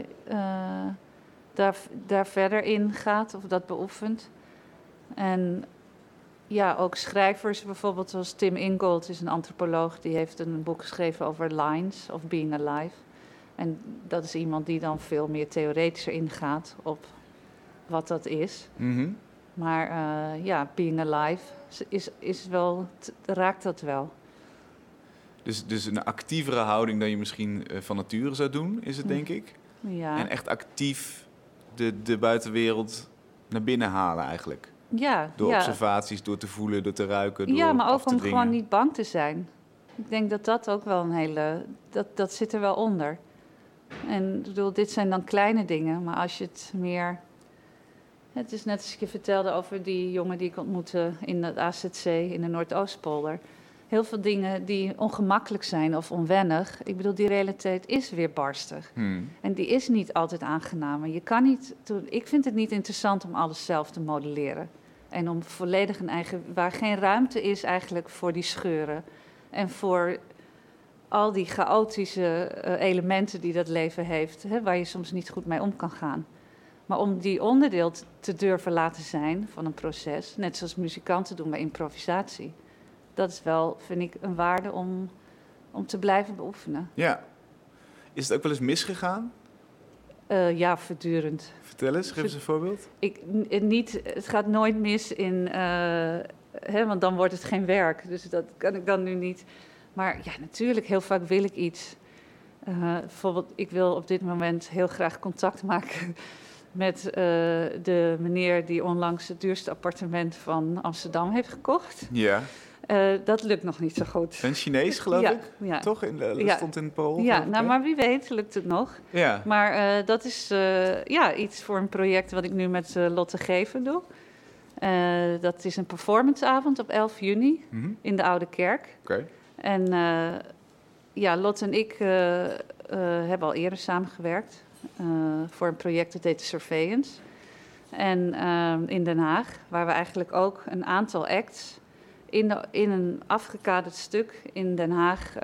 daar verder in gaat of dat beoefent. En ja, ook schrijvers bijvoorbeeld zoals Tim Ingold is een antropoloog. Die heeft een boek geschreven over lines of being alive. En dat is iemand die dan veel meer theoretischer ingaat op wat dat is. Maar being alive is wel, raakt dat wel. Dus een actievere houding dan je misschien van nature zou doen, is het denk ik. Ja. En echt actief de buitenwereld naar binnen halen eigenlijk. Ja. Door observaties, door te voelen, door te ruiken, door af te maar ook om dringen. gewoon niet bang te zijn. Ik denk dat ook wel een hele... Dat zit er wel onder. En ik bedoel, dit zijn dan kleine dingen, maar als je het meer... Het is net als ik je vertelde over die jongen die ik ontmoette in het AZC in de Noordoostpolder. Heel veel dingen die ongemakkelijk zijn of onwennig. Ik bedoel, die realiteit is weer barstig. En die is niet altijd aangenaam. Je kan niet... Ik vind het niet interessant om alles zelf te modelleren. En om volledig een eigen... Waar geen ruimte is eigenlijk voor die scheuren. En voor al die chaotische elementen die dat leven heeft. Waar je soms niet goed mee om kan gaan. Maar om die onderdeel te durven laten zijn van een proces, net zoals muzikanten doen bij improvisatie, dat is wel, vind ik, een waarde om te blijven beoefenen. Ja. Is het ook wel eens misgegaan? Ja, voortdurend. Vertel eens, geef eens een voorbeeld. Het gaat nooit mis in, want dan wordt het geen werk. Dus dat kan ik dan nu niet. Maar ja, natuurlijk, heel vaak wil ik iets. Bijvoorbeeld, ik wil op dit moment heel graag contact maken met de meneer die onlangs het duurste appartement van Amsterdam heeft gekocht. Ja. Dat lukt nog niet zo goed. Een Chinees, geloof ik? Ja. Toch? Stond in het parool? Ja, nou, maar wie weet lukt het nog. Ja. Maar dat is iets voor een project wat ik nu met Lotte Geven doe. Dat is een performanceavond op 11 juni in de Oude Kerk. Oké. En Lotte en ik hebben al eerder samengewerkt voor een project dat heet Surveillance. En in Den Haag, waar we eigenlijk ook een aantal acts in een afgekaderd stuk in Den Haag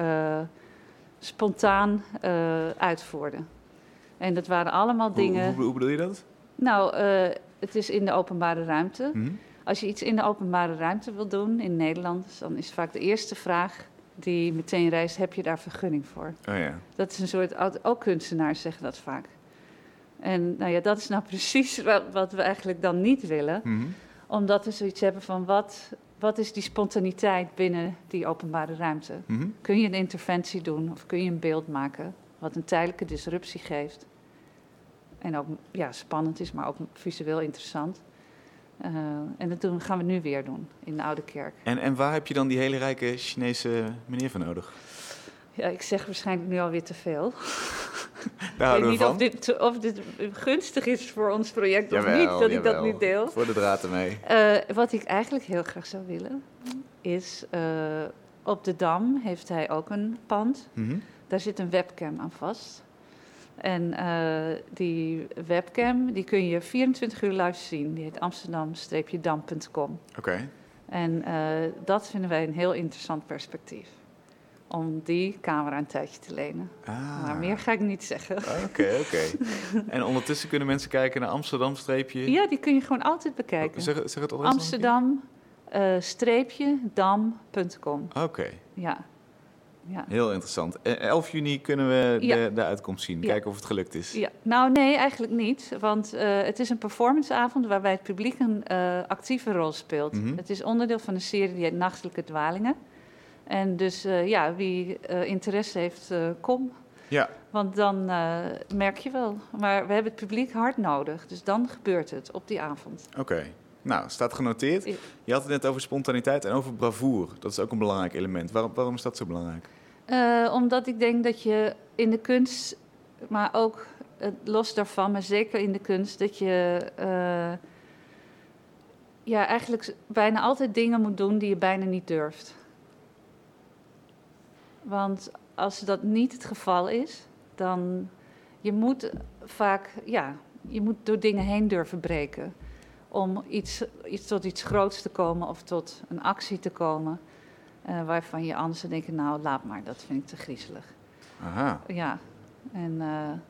spontaan uitvoerden. En dat waren allemaal dingen. Hoe bedoel je dat? Nou, het is in de openbare ruimte. Mm-hmm. Als je iets in de openbare ruimte wil doen in Nederland, dan is vaak de eerste vraag die meteen rijst: heb je daar vergunning voor? Oh ja. Dat is een soort, ook kunstenaars zeggen dat vaak. En nou ja, dat is nou precies wat we eigenlijk dan niet willen. Mm-hmm. Omdat we zoiets hebben van wat is die spontaniteit binnen die openbare ruimte? Mm-hmm. Kun je een interventie doen of kun je een beeld maken wat een tijdelijke disruptie geeft? En ook spannend is, maar ook visueel interessant. En dat gaan we nu weer doen in de Oude Kerk. En waar heb je dan die hele rijke Chinese meneer voor nodig? Ja, ik zeg waarschijnlijk nu alweer te veel. Daar ik weet niet van. of dit gunstig is voor ons project Jawel, of niet, dat ik dat niet deel. Voor de draad ermee. Wat ik eigenlijk heel graag zou willen, is op de Dam heeft hij ook een pand. Mm-hmm. Daar zit een webcam aan vast. En die webcam die kun je 24 uur live zien. Die heet amsterdam-dam.com. Oké. En dat vinden wij een heel interessant perspectief. Om die camera een tijdje te lenen. Ah. Maar meer ga ik niet zeggen. Oké. En ondertussen kunnen mensen kijken naar Amsterdam-streepje... Ja, die kun je gewoon altijd bekijken. Zeg het adres Amsterdam-dam.com. Oké. Ja. Heel interessant. 11 juni kunnen we de uitkomst zien. Kijken of het gelukt is. Ja. Nou, nee, eigenlijk niet. Want het is een performanceavond waarbij het publiek een actieve rol speelt. Mm-hmm. Het is onderdeel van een serie die heet Nachtelijke Dwalingen. En dus wie interesse heeft, kom. Ja. Want dan merk je wel. Maar we hebben het publiek hard nodig. Dus dan gebeurt het op die avond. Oké. Nou, staat genoteerd. Je had het net over spontaniteit en over bravoure. Dat is ook een belangrijk element. Waarom is dat zo belangrijk? Omdat ik denk dat je in de kunst, maar ook los daarvan, maar zeker in de kunst, dat je eigenlijk bijna altijd dingen moet doen die je bijna niet durft. Want als dat niet het geval is, dan je moet vaak, je moet door dingen heen durven breken. Om tot iets groots te komen of tot een actie te komen. Waarvan je anders zou denken, nou laat maar, dat vind ik te griezelig. Aha. Ja, en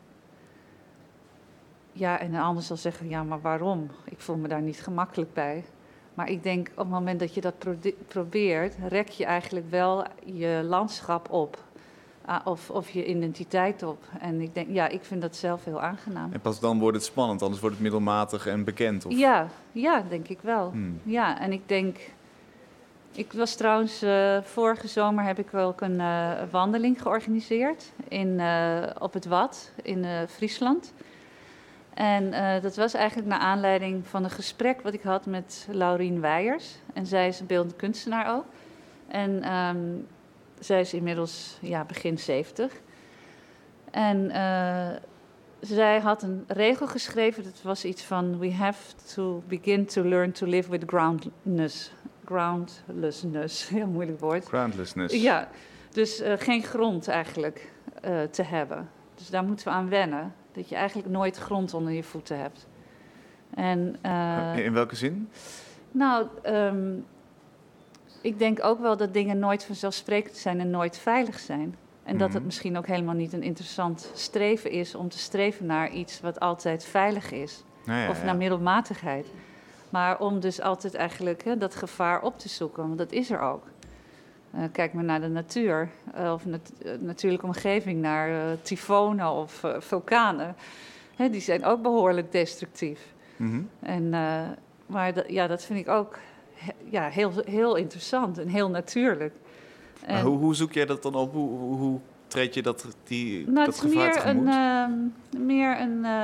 en een ander zal zeggen, ja, maar waarom? Ik voel me daar niet gemakkelijk bij. Maar ik denk, op het moment dat je dat probeert, rek je eigenlijk wel je landschap op. Of je identiteit op. En ik denk, ik vind dat zelf heel aangenaam. En pas dan wordt het spannend, anders wordt het middelmatig en bekend? Of? Ja, denk ik wel. Ja, en ik denk... Ik was trouwens, vorige zomer heb ik ook een wandeling georganiseerd op het Wad in Friesland. En dat was eigenlijk naar aanleiding van een gesprek wat ik had met Laurien Weijers. En zij is een beeldend kunstenaar ook. En zij is inmiddels begin 70. En zij had een regel geschreven, dat was iets van... We have to begin to learn to live with groundlessness. Heel moeilijk woord. Groundlessness. Ja, dus geen grond eigenlijk te hebben. Dus daar moeten we aan wennen. Dat je eigenlijk nooit grond onder je voeten hebt. En, in welke zin? Nou, ik denk ook wel dat dingen nooit vanzelfsprekend zijn en nooit veilig zijn. En dat het misschien ook helemaal niet een interessant streven is om te streven naar iets wat altijd veilig is. of naar middelmatigheid. Maar om dus altijd eigenlijk dat gevaar op te zoeken, want dat is er ook. Kijk maar naar de natuur, of natuurlijke omgeving, naar tyfonen of vulkanen. Die zijn ook behoorlijk destructief. Mhm. Maar dat vind ik ook heel, heel interessant en heel natuurlijk. Maar hoe zoek jij dat dan op? Hoe treed je dat gevaar tegemoet? Het is meer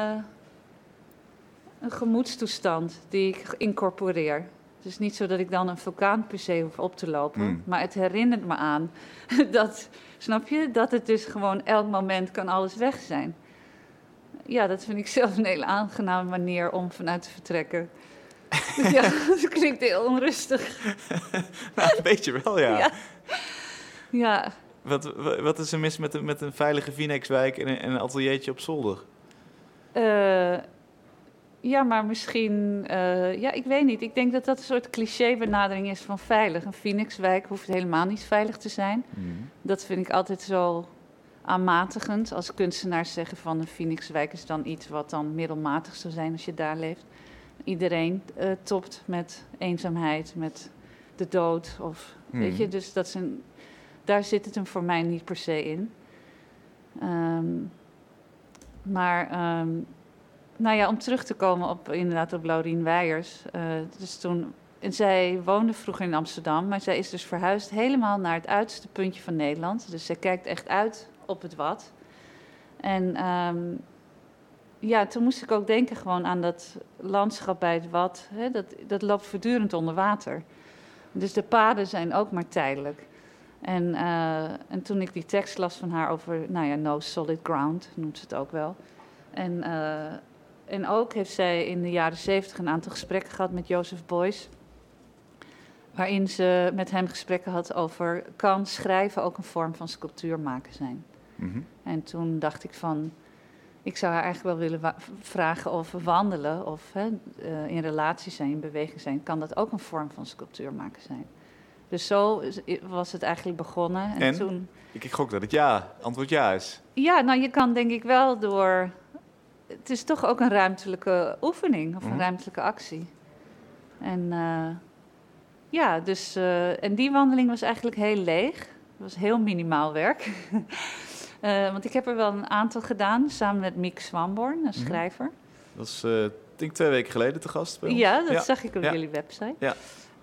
een gemoedstoestand die ik incorporeer. Het is niet zo dat ik dan een vulkaan per se hoef op te lopen. Maar het herinnert me aan dat, snap je, dat het dus gewoon elk moment kan alles weg zijn. Ja, dat vind ik zelf een hele aangename manier om vanuit te vertrekken. Dus ja, dat klinkt heel onrustig. Nou, een beetje wel, ja. Ja. Wat is er mis met een veilige Vinex-wijk en een ateliertje op zolder? Ja, maar misschien... ik weet niet. Ik denk dat dat een soort cliché-benadering is van veilig. Een Phoenixwijk hoeft helemaal niet veilig te zijn. Dat vind ik altijd zo aanmatigend. Als kunstenaars zeggen van een Phoenixwijk is dan iets wat dan middelmatig zou zijn als je daar leeft. Iedereen topt met eenzaamheid, met de dood. Weet je, dus daar zit het hem voor mij niet per se in. Om terug te komen op Laurien Weijers. En zij woonde vroeger in Amsterdam, maar zij is dus verhuisd helemaal naar het uiterste puntje van Nederland. Dus zij kijkt echt uit op het Wad. En toen moest ik ook denken gewoon aan dat landschap bij het Wad. Dat loopt voortdurend onder water. Dus de paden zijn ook maar tijdelijk. En toen ik die tekst las van haar over, no solid ground, noemt ze het ook wel. En ook heeft zij in de jaren 70 een aantal gesprekken gehad met Joseph Beuys. Waarin ze met hem gesprekken had over, kan schrijven ook een vorm van sculptuur maken zijn? Mm-hmm. En toen dacht ik van, ik zou haar eigenlijk wel willen vragen of wandelen of in relatie zijn, in beweging zijn. Kan dat ook een vorm van sculptuur maken zijn? Dus zo was het eigenlijk begonnen. En toen... Ik gok dat het antwoord ja is. Ja, je kan denk ik wel door... Het is toch ook een ruimtelijke oefening of een ruimtelijke actie. En en die wandeling was eigenlijk heel leeg. Het was heel minimaal werk. Want ik heb er wel een aantal gedaan, samen met Miek Swamborn, een schrijver. Dat is, denk ik, 2 weken geleden te gast bij ons. Ja, dat zag ik op jullie website. Ja.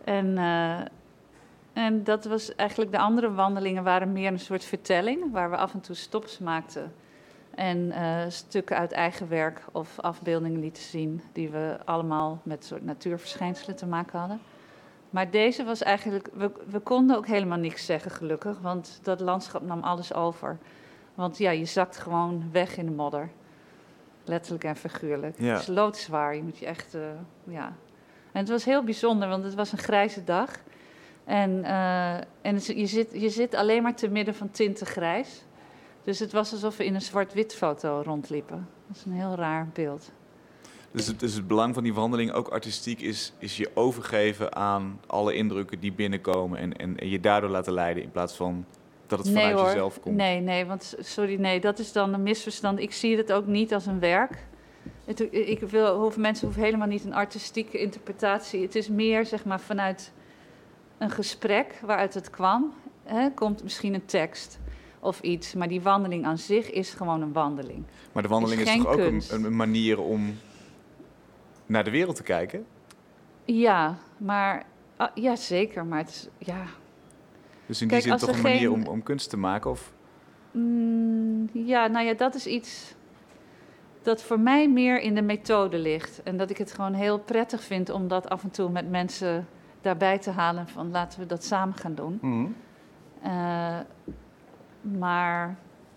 En dat was eigenlijk, de andere wandelingen waren meer een soort vertelling, waar we af en toe stops maakten. En stukken uit eigen werk of afbeeldingen lieten zien, die we allemaal met soort natuurverschijnselen te maken hadden. Maar deze was eigenlijk, we konden ook helemaal niks zeggen gelukkig, want dat landschap nam alles over. Want ja, je zakt gewoon weg in de modder. Letterlijk en figuurlijk. Ja. Het is loodzwaar, je moet je echt, En het was heel bijzonder, want het was een grijze dag. En je zit alleen maar te midden van tinten grijs. Dus het was alsof we in een zwart-wit foto rondliepen. Dat is een heel raar beeld. Dus het belang van die wandeling, ook artistiek, is je overgeven aan alle indrukken die binnenkomen en je daardoor laten leiden in plaats van dat het vanuit jezelf komt. Nee, dat is dan een misverstand. Ik zie het ook niet als een werk. Mensen hoeven helemaal niet een artistieke interpretatie. Het is meer, zeg maar, vanuit een gesprek waaruit het kwam, komt misschien een tekst of iets. Maar die wandeling aan zich is gewoon een wandeling. Maar de wandeling is toch ook een manier om naar de wereld te kijken? Ja, maar... ja, zeker, maar het is... Ja. Dus in die zin toch een manier om kunst te maken? Of? Dat is iets dat voor mij meer in de methode ligt. En dat ik het gewoon heel prettig vind om dat af en toe met mensen daarbij te halen. Van laten we dat samen gaan doen. Mm-hmm. Maar...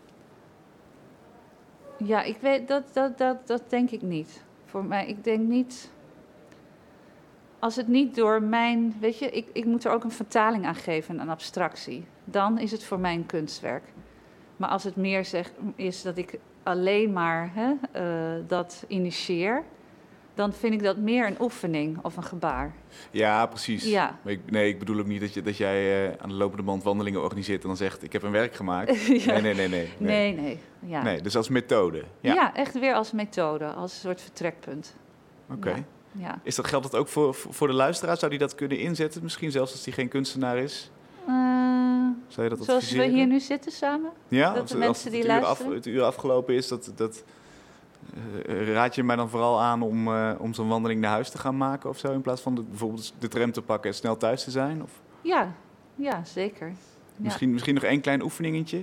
Ja, ik weet, dat denk ik niet. Voor mij, ik denk niet... Als het niet door mijn... Weet je, ik moet er ook een vertaling aan geven, een abstractie. Dan is het voor mij een kunstwerk. Maar als het meer is dat ik alleen maar dat initieer... dan vind ik dat meer een oefening of een gebaar. Ja, precies. Ja. Maar ik bedoel ook niet dat jij aan de lopende band wandelingen organiseert... en dan zegt, ik heb een werk gemaakt. Ja. Nee. Ja. Nee, dus als methode. Ja, echt weer als methode, als een soort vertrekpunt. Oké. Ja. Geldt dat ook voor de luisteraar? Zou die dat kunnen inzetten? Misschien zelfs als die geen kunstenaar is? Zou je dat Zoals adviseren? we hier nu zitten samen? Ja, dat de mensen die luisteren? Het uur afgelopen is, raad je mij dan vooral aan om zo'n wandeling naar huis te gaan maken of zo? In plaats van bijvoorbeeld de tram te pakken en snel thuis te zijn? Of? Ja, zeker. Misschien nog één klein oefeningetje?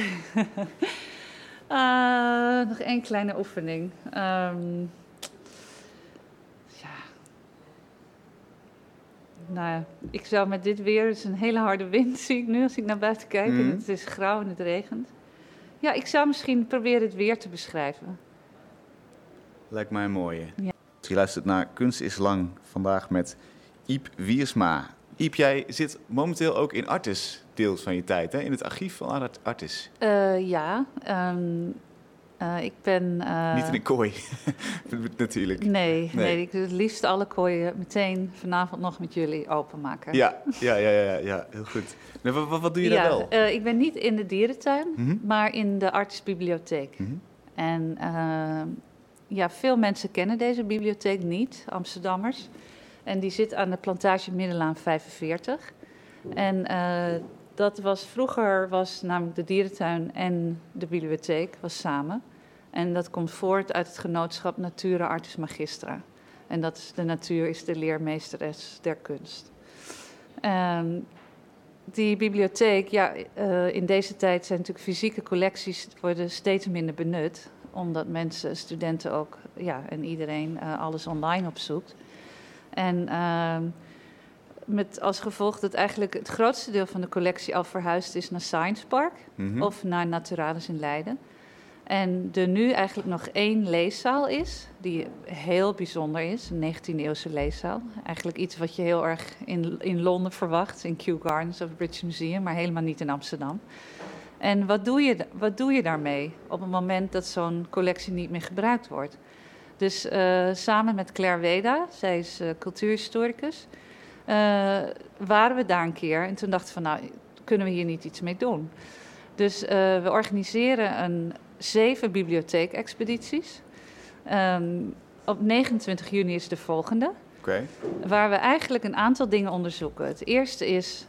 Nog één kleine oefening. Nou ja, ik zou met dit weer, het is een hele harde wind, zie ik nu als ik naar buiten kijk. En het is grauw en het regent. Ja, ik zou misschien proberen het weer te beschrijven. Lijkt mij een mooie. Ja. Je luistert naar Kunst is Lang, vandaag met Iep Wiersma. Iep, jij zit momenteel ook in Artis, deels van je tijd, hè? In het archief van Artis. Ik ben... Niet in een kooi, natuurlijk. Nee, ik doe het liefst alle kooien meteen vanavond nog met jullie openmaken. Ja, heel goed. Wat doe je daar wel? Ik ben niet in de dierentuin, maar in de Artis Bibliotheek. En veel mensen kennen deze bibliotheek niet, Amsterdammers. En die zit aan de Plantage Middelaan 45. En vroeger was namelijk de dierentuin en de bibliotheek was samen. En dat komt voort uit het genootschap Natura Artis Magistra. En de natuur is de leermeesteres der kunst. Die bibliotheek, in deze tijd zijn natuurlijk fysieke collecties worden steeds minder benut. Omdat studenten ook, en iedereen alles online opzoekt. En met als gevolg dat eigenlijk het grootste deel van de collectie al verhuisd is naar Science Park of naar Naturalis in Leiden. En er nu eigenlijk nog 1 leeszaal is, die heel bijzonder is, een 19e-eeuwse leeszaal. Eigenlijk iets wat je heel erg in Londen verwacht, in Kew Gardens of het British Museum, maar helemaal niet in Amsterdam. En wat doe je daarmee op het moment dat zo'n collectie niet meer gebruikt wordt? Dus samen met Claire Weda, zij is cultuurhistoricus, waren we daar een keer. En toen dachten we kunnen we hier niet iets mee doen? Dus we organiseren 7 bibliotheekexpedities. Op 29 juni is de volgende. Okay. Waar we eigenlijk een aantal dingen onderzoeken. Het eerste is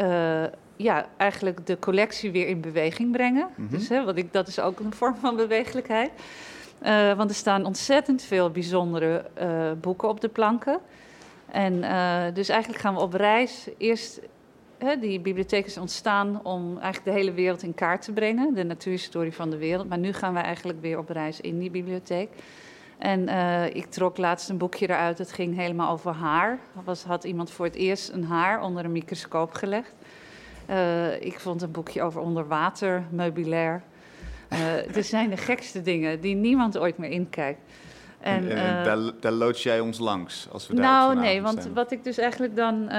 eigenlijk de collectie weer in beweging brengen. Dus, dat is ook een vorm van bewegelijkheid. Want er staan ontzettend veel bijzondere boeken op de planken. En dus eigenlijk gaan we op reis. Eerst, die bibliotheek is ontstaan om eigenlijk de hele wereld in kaart te brengen. De natuurhistorie van de wereld. Maar nu gaan we eigenlijk weer op reis in die bibliotheek. En ik trok laatst een boekje eruit. Dat ging helemaal over haar. Had iemand voor het eerst een haar onder een microscoop gelegd. Ik vond een boekje over onderwatermeubilair. Er zijn de gekste dingen die niemand ooit meer inkijkt. En daar loods jij ons langs als we daar want zijn. wat ik dus eigenlijk dan...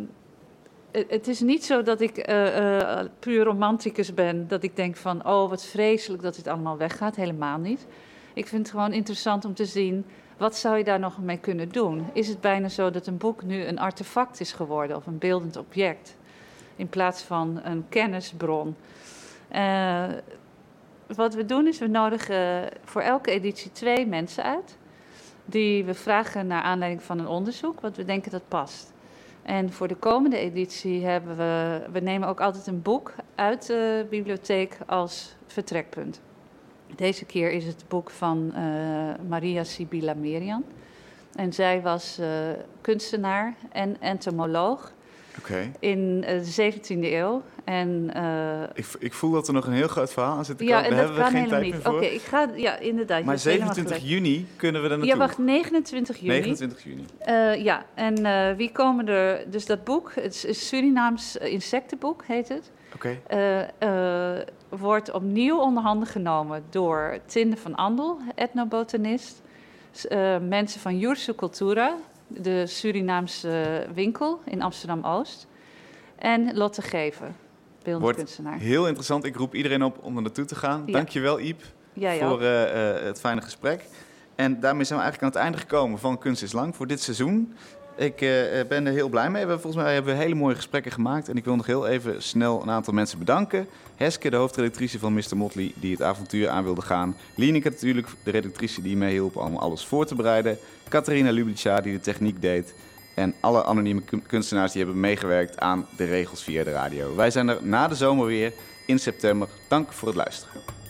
het is niet zo dat ik puur romanticus ben. Dat ik denk van, wat vreselijk dat dit allemaal weggaat. Helemaal niet. Ik vind het gewoon interessant om te zien... wat zou je daar nog mee kunnen doen? Is het bijna zo dat een boek nu een artefact is geworden... of een beeldend object... in plaats van een kennisbron? Wat we doen is, we nodigen voor elke editie 2 mensen uit... die we vragen naar aanleiding van een onderzoek... wat we denken dat past. En voor de komende editie hebben we nemen ook altijd een boek uit de bibliotheek als vertrekpunt. Deze keer is het boek van Maria Sibylla Merian. En zij was kunstenaar en entomoloog in de 17e eeuw. En, ik voel dat er nog een heel groot verhaal aan zit te komen. Daar hebben we geen tijd meer voor. Oké, ik ga... Ja, inderdaad. Maar 27 juni kunnen we er naartoe. Ja, wacht, 29 juni. 29 juni. Wie komen er... Dus dat boek, het is Surinaams insectenboek, heet het. Wordt opnieuw onder handen genomen door Tinde van Andel, etnobotanist. Mensen van Jursu Cultura, de Surinaamse winkel in Amsterdam-Oost. En Lotte Gever, beeldend kunstenaar. Heel interessant. Ik roep iedereen op om er naartoe te gaan. Ja. Dankjewel, Iep, voor het fijne gesprek. En daarmee zijn we eigenlijk aan het einde gekomen van Kunst is Lang voor dit seizoen. Ik ben er heel blij mee. Volgens mij hebben we hele mooie gesprekken gemaakt. En ik wil nog heel even snel een aantal mensen bedanken. Heske, de hoofdredactrice van Mr. Motley, die het avontuur aan wilde gaan. Lieneke natuurlijk, de redactrice die meehielp om alles voor te bereiden. Catharina Lublica, die de techniek deed. En alle anonieme kunstenaars die hebben meegewerkt aan de regels via de radio. Wij zijn er na de zomer weer in september. Dank voor het luisteren.